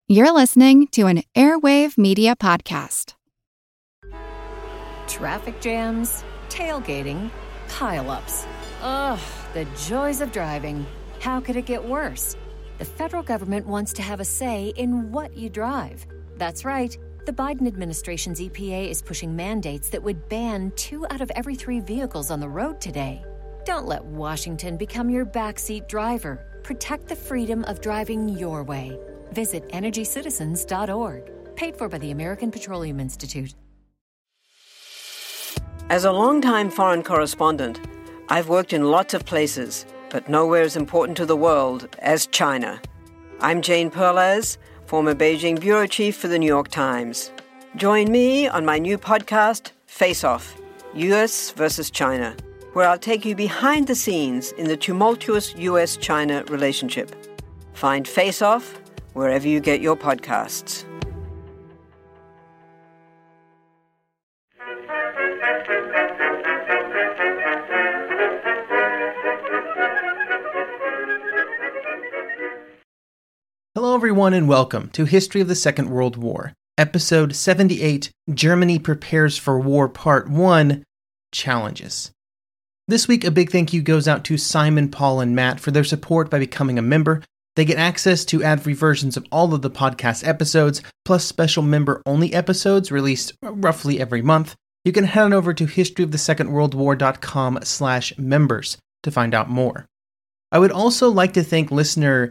You're listening to an Airwave Media Podcast. Traffic jams, tailgating, pile-ups. Ugh, the joys of driving. How could it get worse? The federal government wants to have a say in what you drive. That's right. The Biden administration's EPA is pushing mandates that would ban 2 out of every 3 vehicles on the road today. Don't let Washington become your backseat driver. Protect the freedom of driving your way. Visit EnergyCitizens.org. Paid for by the American Petroleum Institute. As a longtime foreign correspondent, I've worked in lots of places, but nowhere as important to the world as China. I'm Jane Perlez, former Beijing bureau chief for the New York Times. Join me on my new podcast, Face Off, U.S. versus China, where I'll take you behind the scenes in the tumultuous U.S.-China relationship. Find Face Off wherever you get your podcasts. Hello everyone and welcome to History of the Second World War, Episode 78, Germany Prepares for War Part 1, Challenges. This week a big thank you goes out to Simon, Paul, and Matt for their support by becoming a member. They get access to ad-free versions of all of the podcast episodes, plus special member-only episodes released roughly every month. You can head on over to historyofthesecondworldwar.com/members to find out more. I would also like to thank listener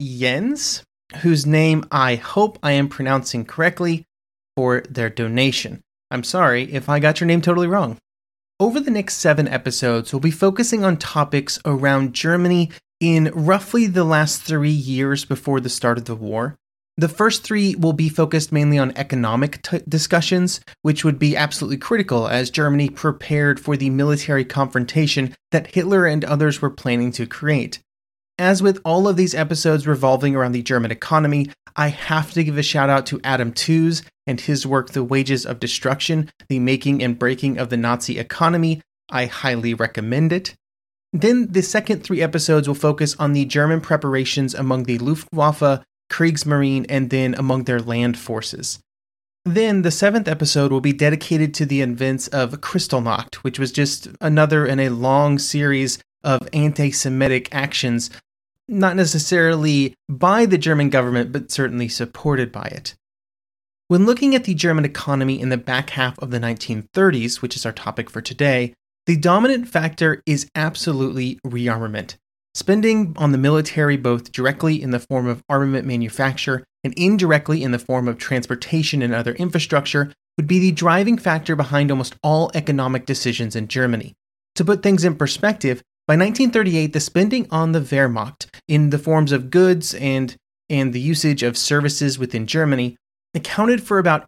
Jens, whose name I hope I am pronouncing correctly, for their donation. I'm sorry if I got your name totally wrong. Over the next 7 episodes, we'll be focusing on topics around Germany in roughly the last 3 years before the start of the war. The first 3 will be focused mainly on economic discussions, which would be absolutely critical as Germany prepared for the military confrontation that Hitler and others were planning to create. As with all of these episodes revolving around the German economy, I have to give a shout out to Adam Tooze and his work, The Wages of Destruction, The Making and Breaking of the Nazi Economy. I highly recommend it. Then the second 3 episodes will focus on the German preparations among the Luftwaffe, Kriegsmarine, and then among their land forces. Then the 7th episode will be dedicated to the events of Kristallnacht, which was just another in a long series of anti-Semitic actions, not necessarily by the German government, but certainly supported by it. When looking at the German economy in the back half of the 1930s, which is our topic for today, the dominant factor is absolutely rearmament. Spending on the military both directly in the form of armament manufacture and indirectly in the form of transportation and other infrastructure would be the driving factor behind almost all economic decisions in Germany. To put things in perspective, by 1938, the spending on the Wehrmacht in the forms of goods and the usage of services within Germany accounted for about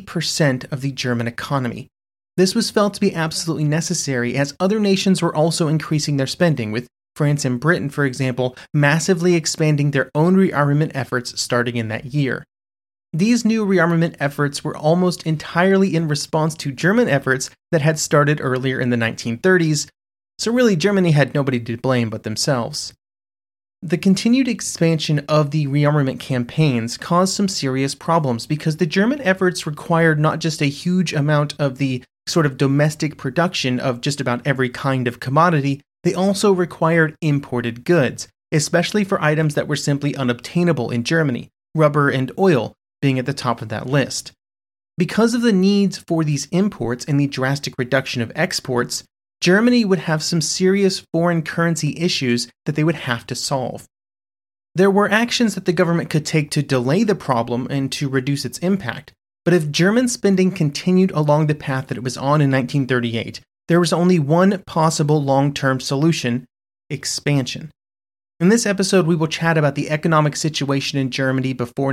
80% of the German economy. This was felt to be absolutely necessary as other nations were also increasing their spending, with France and Britain, for example, massively expanding their own rearmament efforts starting in that year. These new rearmament efforts were almost entirely in response to German efforts that had started earlier in the 1930s, so really Germany had nobody to blame but themselves. The continued expansion of the rearmament campaigns caused some serious problems because the German efforts required not just a huge amount of the sort of domestic production of just about every kind of commodity, they also required imported goods, especially for items that were simply unobtainable in Germany, rubber and oil being at the top of that list. Because of the needs for these imports and the drastic reduction of exports, Germany would have some serious foreign currency issues that they would have to solve. There were actions that the government could take to delay the problem and to reduce its impact, but if German spending continued along the path that it was on in 1938, there was only one possible long-term solution: expansion. In this episode, we will chat about the economic situation in Germany before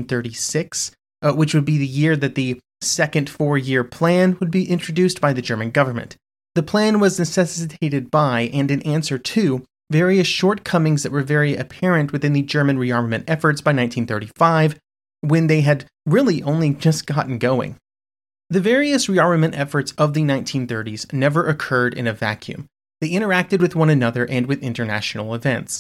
1936, which would be the year that the second 4-year plan would be introduced by the German government. The plan was necessitated by, and in answer to, various shortcomings that were very apparent within the German rearmament efforts by 1935, when they had really only just gotten going. The various rearmament efforts of the 1930s never occurred in a vacuum. They interacted with one another and with international events.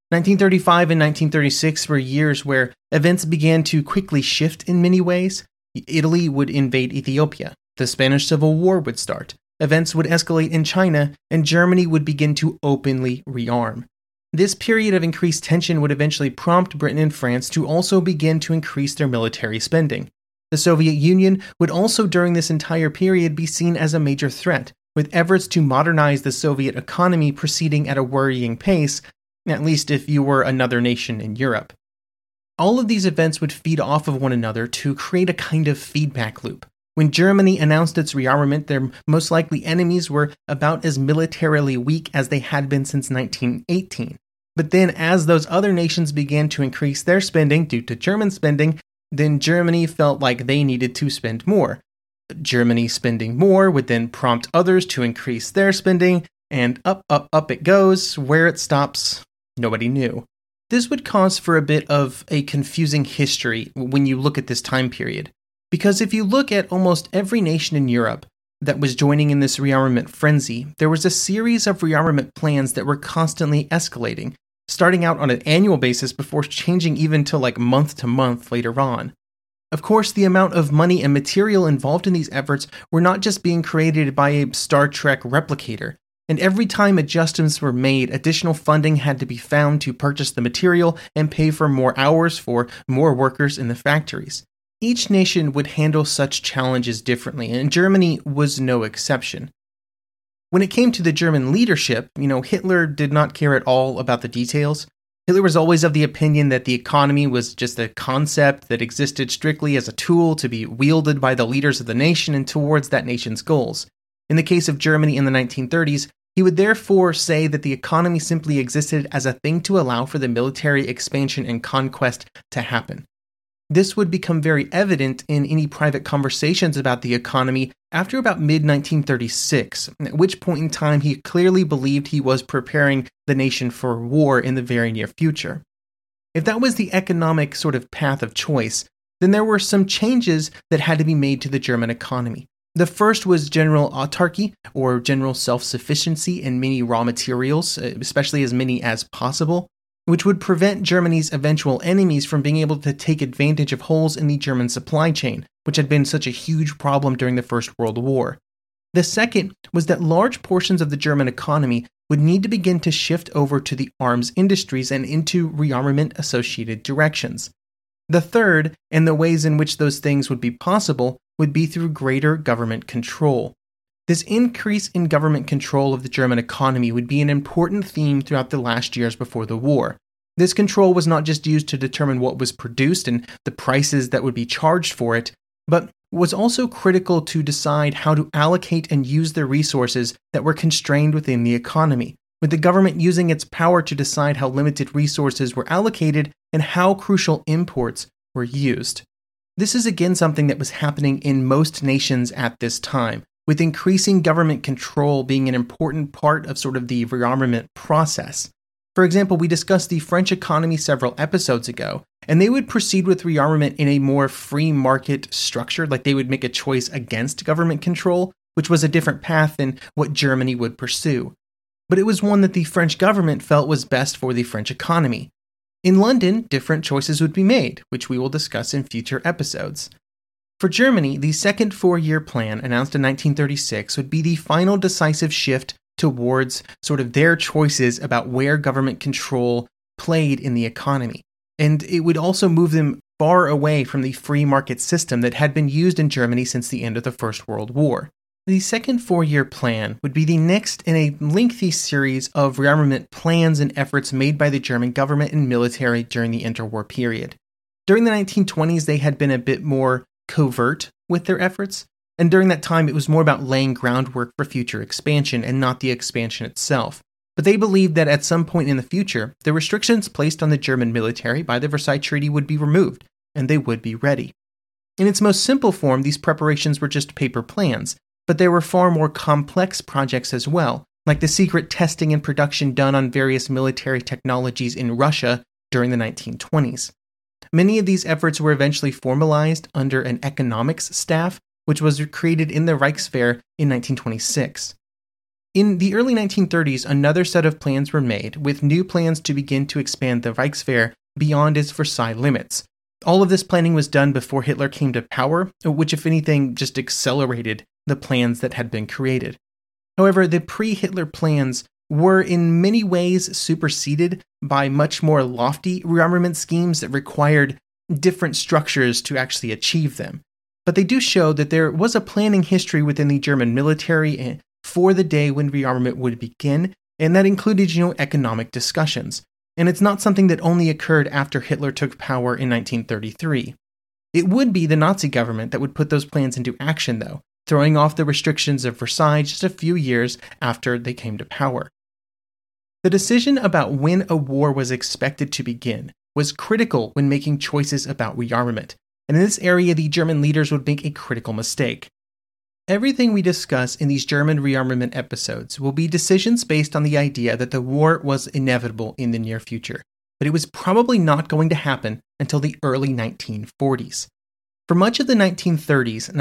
1935 and 1936 were years where events began to quickly shift in many ways. Italy would invade Ethiopia, the Spanish Civil War would start, events would escalate in China, and Germany would begin to openly rearm. This period of increased tension would eventually prompt Britain and France to also begin to increase their military spending. The Soviet Union would also during this entire period be seen as a major threat, with efforts to modernize the Soviet economy proceeding at a worrying pace, at least if you were another nation in Europe. All of these events would feed off of one another to create a kind of feedback loop. When Germany announced its rearmament, their most likely enemies were about as militarily weak as they had been since 1918. But then as those other nations began to increase their spending due to German spending, then Germany felt like they needed to spend more. Germany spending more would then prompt others to increase their spending, and up it goes. Where it stops, nobody knew. This would cause for a bit of a confusing history when you look at this time period. Because if you look at almost every nation in Europe that was joining in this rearmament frenzy, there was a series of rearmament plans that were constantly escalating, starting out on an annual basis before changing even to month to month later on. Of course, the amount of money and material involved in these efforts were not just being created by a Star Trek replicator, and every time adjustments were made, additional funding had to be found to purchase the material and pay for more hours for more workers in the factories. Each nation would handle such challenges differently, and Germany was no exception. When it came to the German leadership, Hitler did not care at all about the details. Hitler was always of the opinion that the economy was just a concept that existed strictly as a tool to be wielded by the leaders of the nation and towards that nation's goals. In the case of Germany in the 1930s, he would therefore say that the economy simply existed as a thing to allow for the military expansion and conquest to happen. This would become very evident in any private conversations about the economy after about mid-1936, at which point in time he clearly believed he was preparing the nation for war in the very near future. If that was the economic sort of path of choice, then there were some changes that had to be made to the German economy. The first was general autarky, or general self-sufficiency in many raw materials, especially as many as possible, which would prevent Germany's eventual enemies from being able to take advantage of holes in the German supply chain, which had been such a huge problem during the First World War. The second was that large portions of the German economy would need to begin to shift over to the arms industries and into rearmament-associated directions. The third, and the ways in which those things would be possible, would be through greater government control. This increase in government control of the German economy would be an important theme throughout the last years before the war. This control was not just used to determine what was produced and the prices that would be charged for it, but was also critical to decide how to allocate and use the resources that were constrained within the economy, with the government using its power to decide how limited resources were allocated and how crucial imports were used. This is again something that was happening in most nations at this time, with increasing government control being an important part of sort of the rearmament process. For example, we discussed the French economy several episodes ago, and they would proceed with rearmament in a more free market structure, like they would make a choice against government control, which was a different path than what Germany would pursue. But it was one that the French government felt was best for the French economy. In London, different choices would be made, which we will discuss in future episodes. For Germany, the second four-year plan, announced in 1936, would be the final decisive shift towards sort of their choices about where government control played in the economy. And it would also move them far away from the free market system that had been used in Germany since the end of the First World War. The second four-year plan would be the next in a lengthy series of rearmament plans and efforts made by the German government and military during the interwar period. During the 1920s, they had been a bit more covert with their efforts, and during that time it was more about laying groundwork for future expansion and not the expansion itself. But they believed that at some point in the future, the restrictions placed on the German military by the Versailles Treaty would be removed, and they would be ready. In its most simple form, these preparations were just paper plans, but there were far more complex projects as well, like the secret testing and production done on various military technologies in Russia during the 1920s. Many of these efforts were eventually formalized under an economics staff, which was created in the Reichswehr in 1926. In the early 1930s, another set of plans were made, with new plans to begin to expand the Reichswehr beyond its Versailles limits. All of this planning was done before Hitler came to power, which, if anything, just accelerated the plans that had been created. However, the pre-Hitler plans were in many ways superseded by much more lofty rearmament schemes that required different structures to actually achieve them. But they do show that there was a planning history within the German military for the day when rearmament would begin, and that included, economic discussions. And it's not something that only occurred after Hitler took power in 1933. It would be the Nazi government that would put those plans into action, though, throwing off the restrictions of Versailles just a few years after they came to power. The decision about when a war was expected to begin was critical when making choices about rearmament, and in this area the German leaders would make a critical mistake. Everything we discuss in these German rearmament episodes will be decisions based on the idea that the war was inevitable in the near future, but it was probably not going to happen until the early 1940s. For much of the 1930s,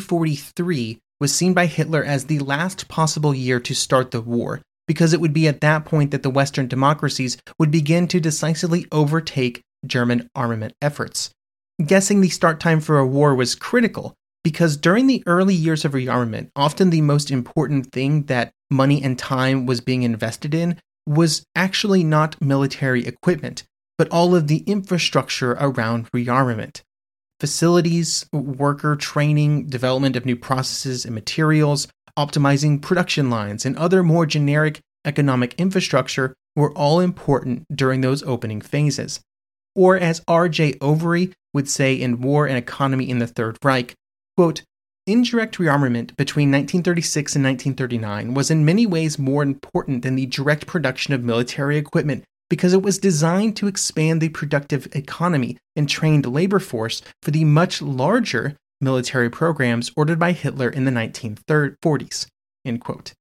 1943 was seen by Hitler as the last possible year to start the war, because it would be at that point that the Western democracies would begin to decisively overtake German armament efforts. Guessing the start time for a war was critical, because during the early years of rearmament, often the most important thing that money and time was being invested in was actually not military equipment, but all of the infrastructure around rearmament. Facilities, worker training, development of new processes and materials, optimizing production lines, and other more generic economic infrastructure were all important during those opening phases. Or as R.J. Overy would say in War and Economy in the Third Reich, quote, "Indirect rearmament between 1936 and 1939 was in many ways more important than the direct production of military equipment because it was designed to expand the productive economy and trained labor force for the much larger military programs ordered by Hitler in the 1940s." End quote.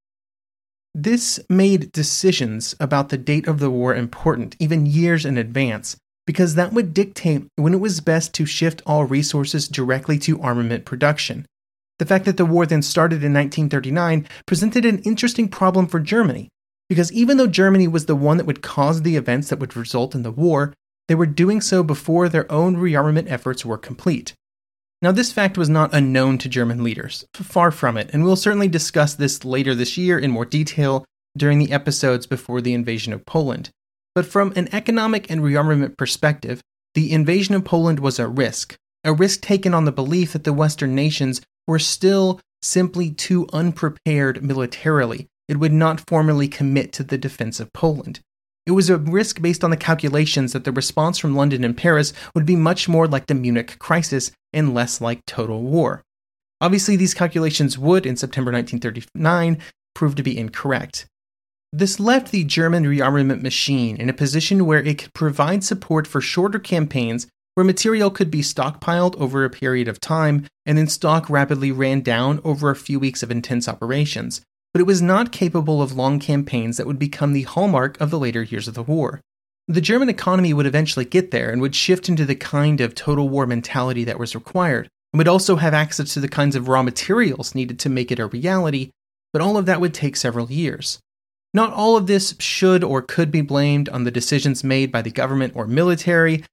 This made decisions about the date of the war important, even years in advance, because that would dictate when it was best to shift all resources directly to armament production. The fact that the war then started in 1939 presented an interesting problem for Germany, because even though Germany was the one that would cause the events that would result in the war, they were doing so before their own rearmament efforts were complete. Now, this fact was not unknown to German leaders, far from it, and we'll certainly discuss this later this year in more detail during the episodes before the invasion of Poland. But from an economic and rearmament perspective, the invasion of Poland was a risk taken on the belief that the Western nations were still simply too unprepared militarily. It would not formally commit to the defense of Poland. It was a risk based on the calculations that the response from London and Paris would be much more like the Munich crisis and less like total war. Obviously, these calculations would, in September 1939, prove to be incorrect. This left the German rearmament machine in a position where it could provide support for shorter campaigns where material could be stockpiled over a period of time and then stock rapidly ran down over a few weeks of intense operations, but it was not capable of long campaigns that would become the hallmark of the later years of the war. The German economy would eventually get there and would shift into the kind of total war mentality that was required, and would also have access to the kinds of raw materials needed to make it a reality, but all of that would take several years. Not all of this should or could be blamed on the decisions made by the government or military,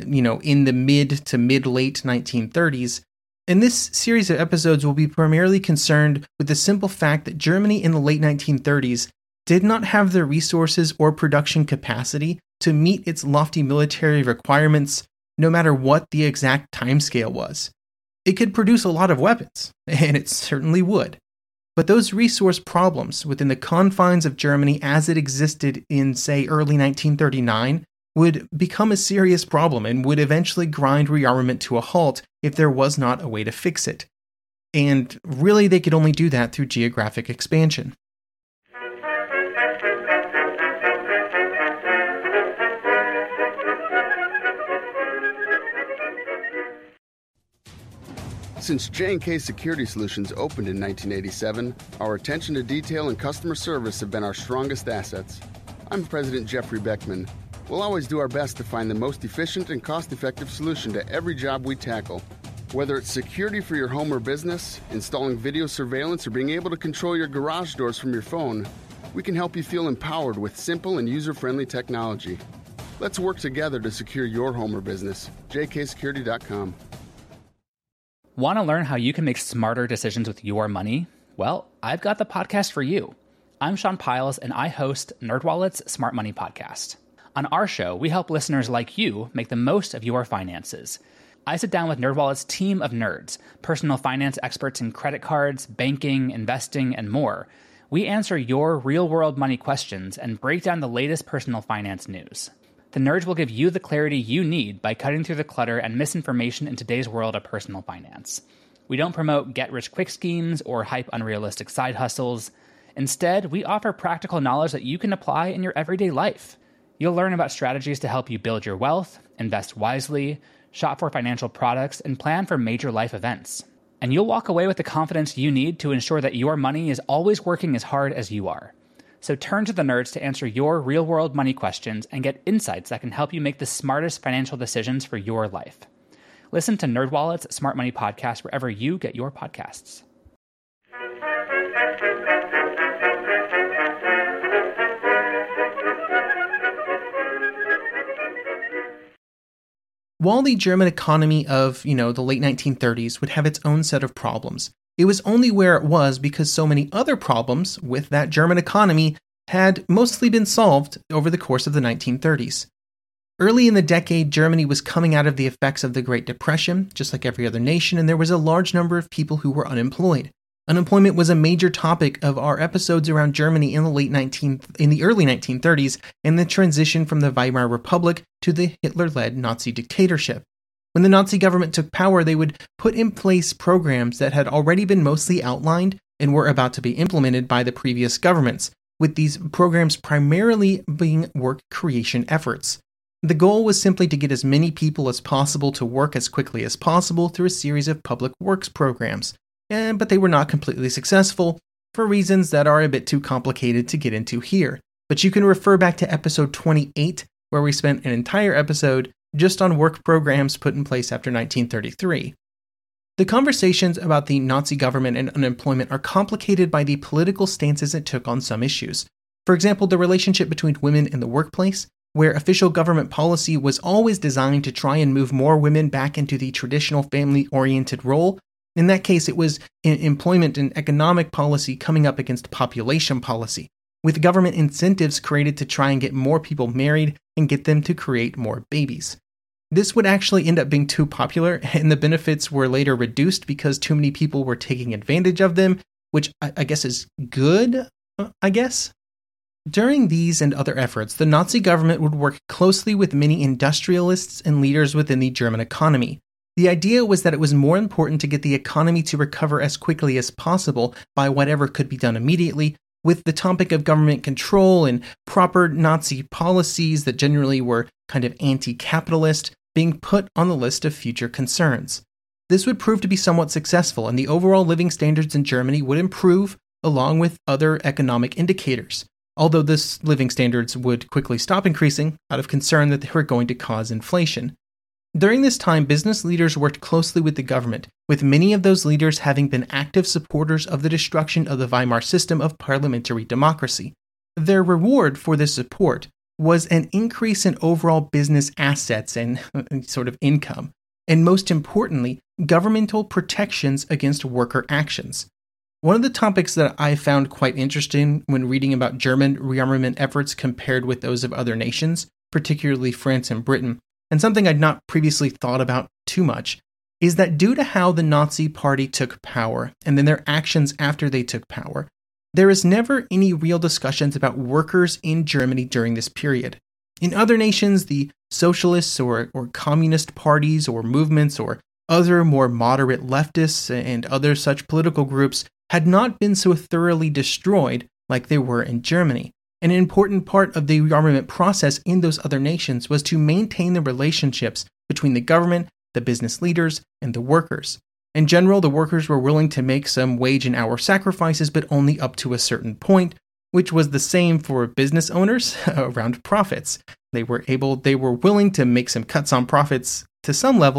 in the mid to mid-late 1930s. And this series of episodes will be primarily concerned with the simple fact that Germany in the late 1930s did not have the resources or production capacity to meet its lofty military requirements, no matter what the exact timescale was. It could produce a lot of weapons, and it certainly would. But those resource problems within the confines of Germany as it existed in, say, early 1939 would become a serious problem and would eventually grind rearmament to a halt if there was not a way to fix it. And really, they could only do that through geographic expansion. Since J&K Security Solutions opened in 1987, our attention to detail and customer service have been our strongest assets. I'm President Jeffrey Beckman. We'll always do our best to find the most efficient and cost-effective solution to every job we tackle. Whether it's security for your home or business, installing video surveillance, or being able to control your garage doors from your phone, we can help you feel empowered with simple and user-friendly technology. Let's work together to secure your home or business. jksecurity.com. Want to learn how you can make smarter decisions with your money? Well, I've got the podcast for you. I'm Sean Piles, and I host NerdWallet's Smart Money Podcast. On our show, we help listeners like you make the most of your finances. I sit down with NerdWallet's team of nerds, personal finance experts in credit cards, banking, investing, and more. We answer your real-world money questions and break down the latest personal finance news. The nerds will give you the clarity you need by cutting through the clutter and misinformation in today's world of personal finance. We don't promote get-rich-quick schemes or hype unrealistic side hustles. Instead, we offer practical knowledge that you can apply in your everyday life. You'll learn about strategies to help you build your wealth, invest wisely, shop for financial products, and plan for major life events. And you'll walk away with the confidence you need to ensure that your money is always working as hard as you are. So turn to the nerds to answer your real-world money questions and get insights that can help you make the smartest financial decisions for your life. Listen to NerdWallet's Smart Money Podcast wherever you get your podcasts. While the German economy of, the late 1930s would have its own set of problems, it was only where it was because so many other problems with that German economy had mostly been solved over the course of the 1930s. Early in the decade, Germany was coming out of the effects of the Great Depression, just like every other nation, and there was a large number of people who were unemployed. Unemployment was a major topic of our episodes around Germany in the early 1930s and the transition from the Weimar Republic to the Hitler-led Nazi dictatorship. When the Nazi government took power, they would put in place programs that had already been mostly outlined and were about to be implemented by the previous governments, with these programs primarily being work creation efforts. The goal was simply to get as many people as possible to work as quickly as possible through a series of public works programs. But they were not completely successful for reasons that are a bit too complicated to get into here. But you can refer back to episode 28, where we spent an entire episode just on work programs put in place after 1933. The conversations about the Nazi government and unemployment are complicated by the political stances it took on some issues. For example, the relationship between women in the workplace, where official government policy was always designed to try and move more women back into the traditional family-oriented role. In that case, it was employment and economic policy coming up against population policy, with government incentives created to try and get more people married and get them to create more babies. This would actually end up being too popular, and the benefits were later reduced because too many people were taking advantage of them, which I guess is good, During these and other efforts, the Nazi government would work closely with many industrialists and leaders within the German economy. The idea was that it was more important to get the economy to recover as quickly as possible by whatever could be done immediately, with the topic of government control and proper Nazi policies that generally were kind of anti-capitalist being put on the list of future concerns. This would prove to be somewhat successful, and the overall living standards in Germany would improve along with other economic indicators, although this living standards would quickly stop increasing out of concern that they were going to cause inflation. During this time, business leaders worked closely with the government, with many of those leaders having been active supporters of the destruction of the Weimar system of parliamentary democracy. Their reward for this support was an increase in overall business assets and sort of income, and most importantly, governmental protections against worker actions. One of the topics that I found quite interesting when reading about German rearmament efforts compared with those of other nations, particularly France and Britain, and something I'd not previously thought about too much, is that due to how the Nazi Party took power, and then their actions after they took power, there is never any real discussions about workers in Germany during this period. In other nations, the socialists or communist parties or movements or other more moderate leftists and other such political groups had not been so thoroughly destroyed like they were in Germany. An important part of the rearmament process in those other nations was to maintain the relationships between the government, the business leaders, and the workers. In general, the workers were willing to make some wage and hour sacrifices, but only up to a certain point, which was the same for business owners around profits. They were willing to make some cuts on profits to some level,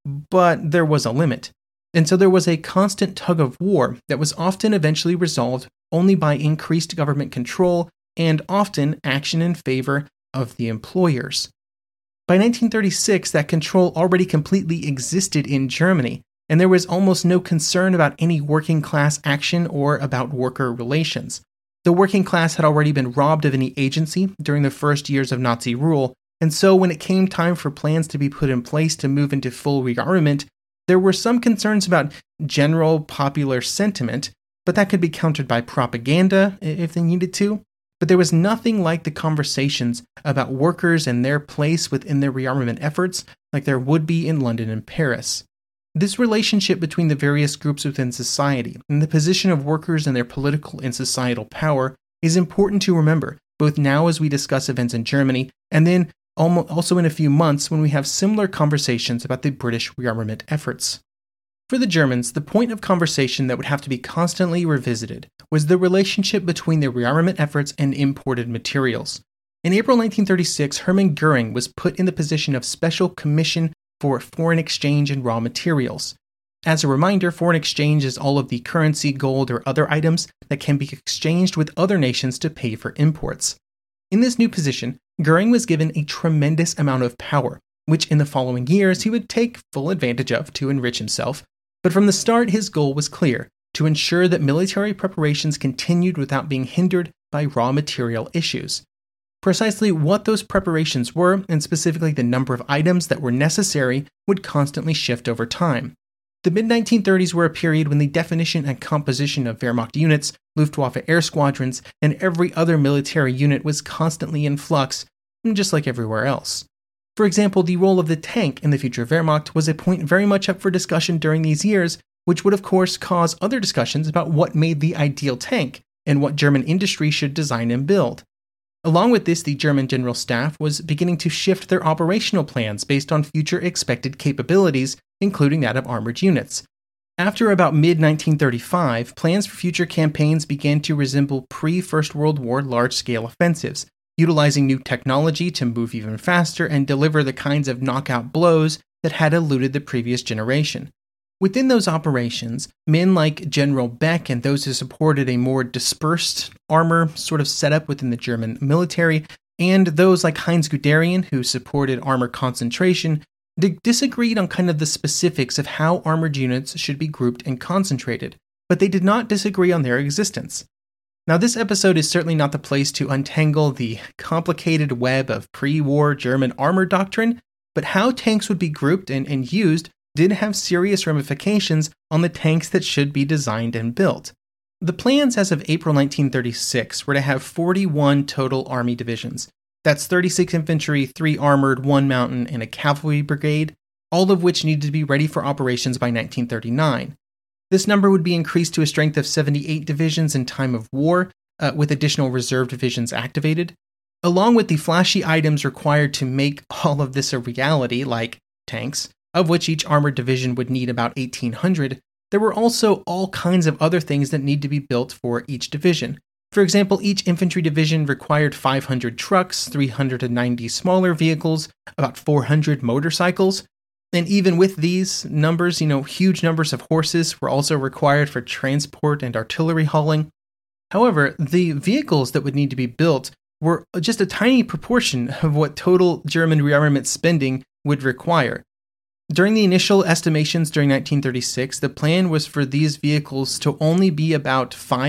but there was a limit. And so there was a constant tug of war that was often eventually resolved only by increased government control and often action in favor of the employers. By 1936, that control already completely existed in Germany, and there was almost no concern about any working class action or about worker relations. The working class had already been robbed of any agency during the first years of Nazi rule, and so when it came time for plans to be put in place to move into full rearmament, there were some concerns about general popular sentiment, but that could be countered by propaganda if they needed to. But there was nothing like the conversations about workers and their place within the rearmament efforts like there would be in London and Paris. This relationship between the various groups within society and the position of workers and their political and societal power is important to remember, both now as we discuss events in Germany, and then also in a few months when we have similar conversations about the British rearmament efforts. For the Germans, the point of conversation that would have to be constantly revisited was the relationship between their rearmament efforts and imported materials. In April 1936, Hermann Göring was put in the position of Special Commission for Foreign Exchange and Raw Materials. As a reminder, foreign exchange is all of the currency, gold, or other items that can be exchanged with other nations to pay for imports. In this new position, Göring was given a tremendous amount of power, which in the following years he would take full advantage of to enrich himself. But from the start, his goal was clear: to ensure that military preparations continued without being hindered by raw material issues. Precisely what those preparations were, and specifically the number of items that were necessary, would constantly shift over time. The mid-1930s were a period when the definition and composition of Wehrmacht units, Luftwaffe air squadrons, and every other military unit was constantly in flux, just like everywhere else. For example, the role of the tank in the future Wehrmacht was a point very much up for discussion during these years, which would of course cause other discussions about what made the ideal tank and what German industry should design and build. Along with this, the German General Staff was beginning to shift their operational plans based on future expected capabilities, including that of armored units. After about mid-1935, plans for future campaigns began to resemble pre-First World War large-scale offensives, utilizing new technology to move even faster and deliver the kinds of knockout blows that had eluded the previous generation. Within those operations, men like General Beck and those who supported a more dispersed armor sort of setup within the German military, and those like Heinz Guderian who supported armor concentration, disagreed on kind of the specifics of how armored units should be grouped and concentrated, but they did not disagree on their existence. Now, this episode is certainly not the place to untangle the complicated web of pre-war German armor doctrine, but how tanks would be grouped and used did have serious ramifications on the tanks that should be designed and built. The plans as of April 1936 were to have 41 total army divisions. That's 36 infantry, 3 armored, 1 mountain, and a cavalry brigade, all of which needed to be ready for operations by 1939. This number would be increased to a strength of 78 divisions in time of war, with additional reserve divisions activated. Along with the flashy items required to make all of this a reality, like tanks, of which each armored division would need about 1,800, there were also all kinds of other things that need to be built for each division. For example, each infantry division required 500 trucks, 390 smaller vehicles, about 400 motorcycles, and even with these numbers, huge numbers of horses were also required for transport and artillery hauling. However, the vehicles that would need to be built were just a tiny proportion of what total German rearmament spending would require. During the initial estimations during 1936, the plan was for these vehicles to only be about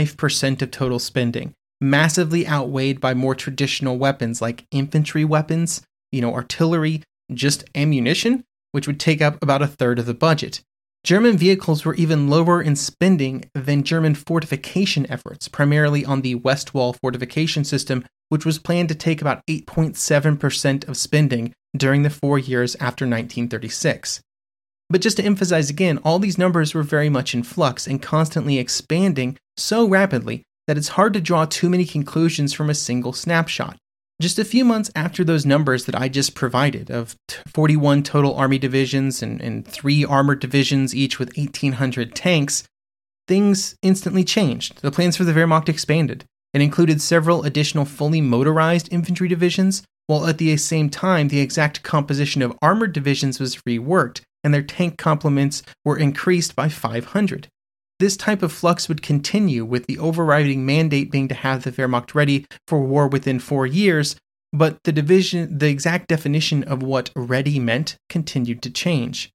5% of total spending, massively outweighed by more traditional weapons like infantry weapons, artillery, just ammunition, which would take up about a third of the budget. German vehicles were even lower in spending than German fortification efforts, primarily on the West Wall fortification system, which was planned to take about 8.7% of spending during the 4 years after 1936. But just to emphasize again, all these numbers were very much in flux and constantly expanding so rapidly that it's hard to draw too many conclusions from a single snapshot. Just a few months after those numbers that I just provided, of 41 total army divisions and 3 armored divisions, each with 1,800 tanks, things instantly changed. The plans for the Wehrmacht expanded. It included several additional fully motorized infantry divisions, while at the same time the exact composition of armored divisions was reworked, and their tank complements were increased by 500. This type of flux would continue, with the overriding mandate being to have the Wehrmacht ready for war within 4 years, but the exact definition of what ready meant continued to change.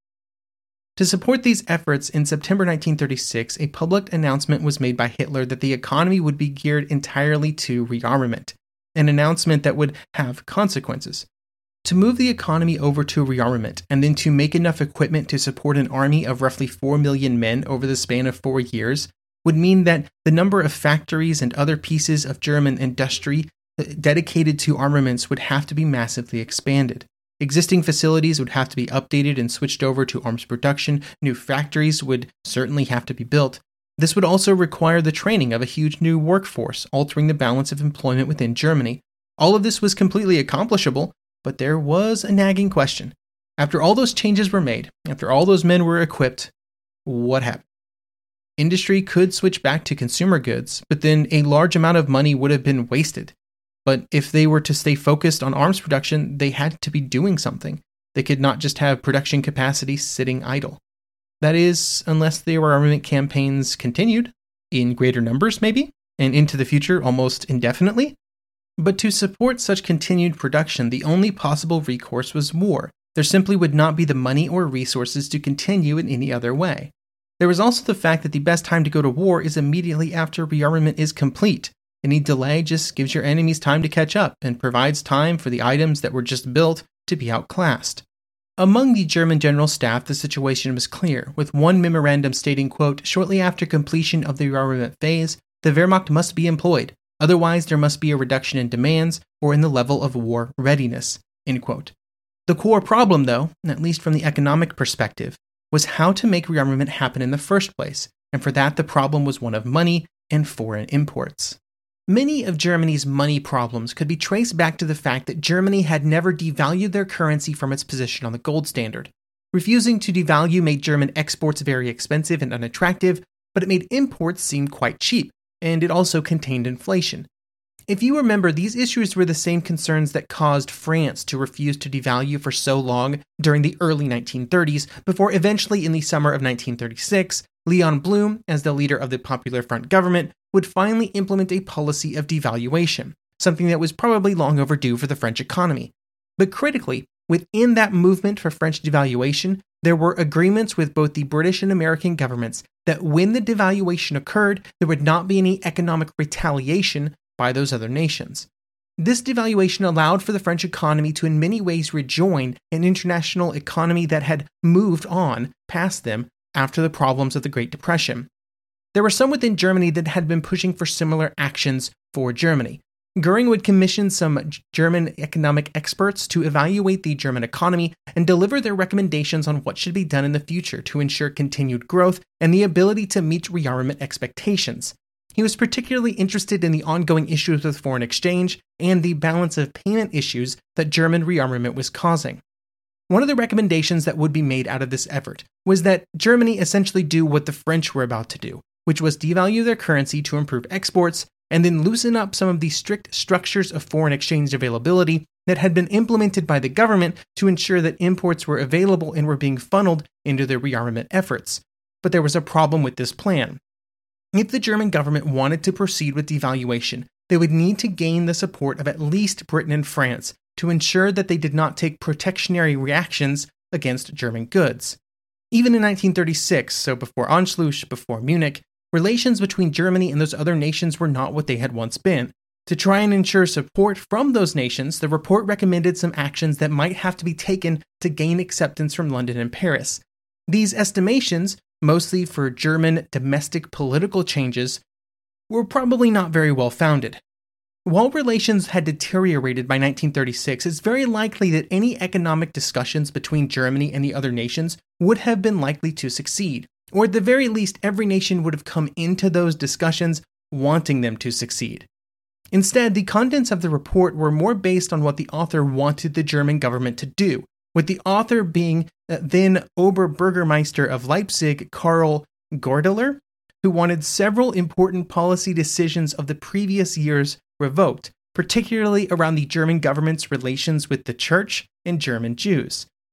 To support these efforts, in September 1936, a public announcement was made by Hitler that the economy would be geared entirely to rearmament, an announcement that would have consequences. To move the economy over to rearmament, and then to make enough equipment to support an army of roughly 4 million men over the span of 4 years, would mean that the number of factories and other pieces of German industry dedicated to armaments would have to be massively expanded. Existing facilities would have to be updated and switched over to arms production. New factories would certainly have to be built. This would also require the training of a huge new workforce, altering the balance of employment within Germany. All of this was completely accomplishable, but there was a nagging question. After all those changes were made, after all those men were equipped, what happened? Industry could switch back to consumer goods, but then a large amount of money would have been wasted. But if they were to stay focused on arms production, they had to be doing something. They could not just have production capacity sitting idle. That is, unless the rearmament campaigns continued, in greater numbers maybe, and into the future almost indefinitely. But to support such continued production, the only possible recourse was war. There simply would not be the money or resources to continue in any other way. There was also the fact that the best time to go to war is immediately after rearmament is complete. Any delay just gives your enemies time to catch up and provides time for the items that were just built to be outclassed. Among the German general staff, the situation was clear, with one memorandum stating, quote, "Shortly after completion of the rearmament phase, the Wehrmacht must be employed. Otherwise, there must be a reduction in demands or in the level of war readiness," end quote. The core problem, though, at least from the economic perspective, was how to make rearmament happen in the first place, and for that the problem was one of money and foreign imports. Many of Germany's money problems could be traced back to the fact that Germany had never devalued their currency from its position on the gold standard. Refusing to devalue made German exports very expensive and unattractive, but it made imports seem quite cheap, and it also contained inflation. If you remember, these issues were the same concerns that caused France to refuse to devalue for so long during the early 1930s, before eventually in the summer of 1936, Leon Blum, as the leader of the Popular Front government, would finally implement a policy of devaluation, something that was probably long overdue for the French economy. But critically, within that movement for French devaluation, there were agreements with both the British and American governments that when the devaluation occurred, there would not be any economic retaliation by those other nations. This devaluation allowed for the French economy to in many ways rejoin an international economy that had moved on past them after the problems of the Great Depression. There were some within Germany that had been pushing for similar actions for Germany. Göring would commission some German economic experts to evaluate the German economy and deliver their recommendations on what should be done in the future to ensure continued growth and the ability to meet rearmament expectations. He was particularly interested in the ongoing issues with foreign exchange and the balance of payment issues that German rearmament was causing. One of the recommendations that would be made out of this effort was that Germany essentially do what the French were about to do, which was devalue their currency to improve exports and then loosen up some of the strict structures of foreign exchange availability that had been implemented by the government to ensure that imports were available and were being funneled into their rearmament efforts. But there was a problem with this plan. If the German government wanted to proceed with devaluation, they would need to gain the support of at least Britain and France to ensure that they did not take protectionary reactions against German goods. Even in 1936, so before Anschluss, before Munich, relations between Germany and those other nations were not what they had once been. To try and ensure support from those nations, the report recommended some actions that might have to be taken to gain acceptance from London and Paris. These estimations, mostly for German domestic political changes, were probably not very well founded. While relations had deteriorated by 1936, it's very likely that any economic discussions between Germany and the other nations would have been likely to succeed, or at the very least, every nation would have come into those discussions wanting them to succeed. Instead, the contents of the report were more based on what the author wanted the German government to do, with the author being then Oberbürgermeister of Leipzig, Karl Gordeler, who wanted several important policy decisions of the previous years revoked, particularly around the German government's relations with the Church and German Jews.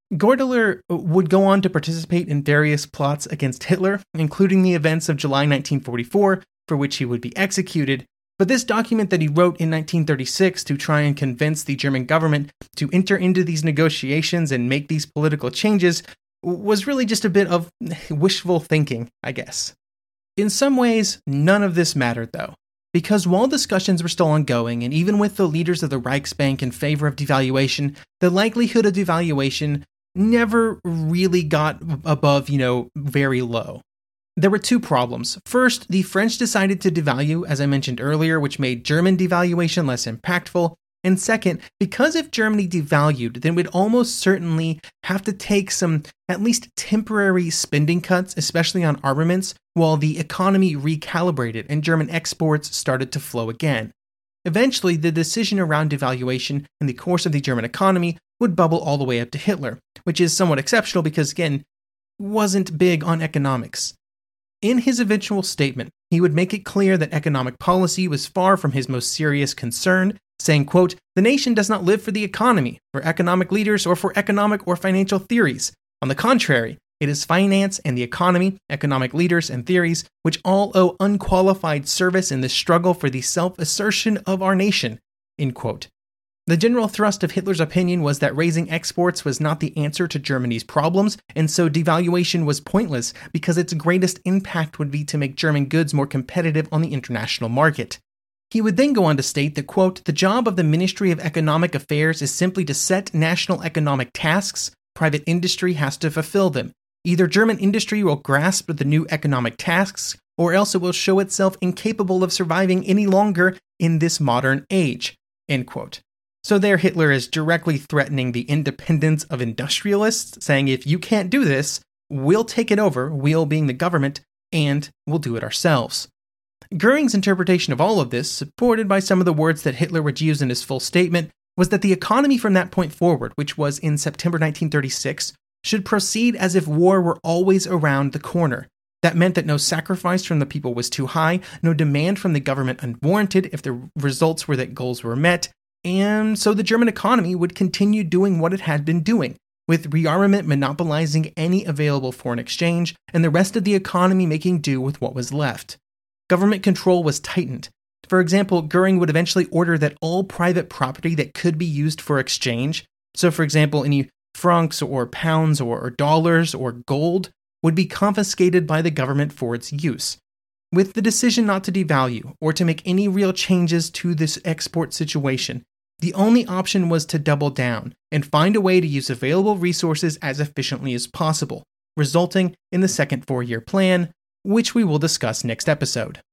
Gordeler would go on to participate in various plots against Hitler, including the events of July 1944, for which he would be executed. But this document that he wrote in 1936 to try and convince the German government to enter into these negotiations and make these political changes was really just a bit of wishful thinking, I guess. In some ways, none of this mattered, though, because while discussions were still ongoing, and even with the leaders of the Reichsbank in favor of devaluation, the likelihood of devaluation never really got above, very low. There were two problems. First, the French decided to devalue, as I mentioned earlier, which made German devaluation less impactful. And second, because if Germany devalued, then we'd almost certainly have to take some at least temporary spending cuts, especially on armaments, while the economy recalibrated and German exports started to flow again. Eventually, the decision around devaluation in the course of the German economy would bubble all the way up to Hitler, which is somewhat exceptional because, again, wasn't big on economics. In his eventual statement, he would make it clear that economic policy was far from his most serious concern, saying, quote, "The nation does not live for the economy, for economic leaders, or for economic or financial theories. On the contrary, it is finance and the economy, economic leaders and theories, which all owe unqualified service in the struggle for the self-assertion of our nation," end quote. The general thrust of Hitler's opinion was that raising exports was not the answer to Germany's problems, and so devaluation was pointless because its greatest impact would be to make German goods more competitive on the international market. He would then go on to state that, quote, "The job of the Ministry of Economic Affairs is simply to set national economic tasks. Private industry has to fulfill them. Either German industry will grasp the new economic tasks, or else it will show itself incapable of surviving any longer in this modern age," end quote. So there Hitler is directly threatening the independence of industrialists, saying if you can't do this, we'll take it over, we'll being the government, and we'll do it ourselves. Goering's interpretation of all of this, supported by some of the words that Hitler would use in his full statement, was that the economy from that point forward, which was in September 1936, should proceed as if war were always around the corner. That meant that no sacrifice from the people was too high, no demand from the government unwarranted if the results were that goals were met, and so the German economy would continue doing what it had been doing, with rearmament monopolizing any available foreign exchange, and the rest of the economy making do with what was left. Government control was tightened. For example, Goering would eventually order that all private property that could be used for exchange, so for example, any francs or pounds or dollars or gold, would be confiscated by the government for its use. With the decision not to devalue or to make any real changes to this export situation, the only option was to double down and find a way to use available resources as efficiently as possible, resulting in the second four-year plan, which we will discuss next episode.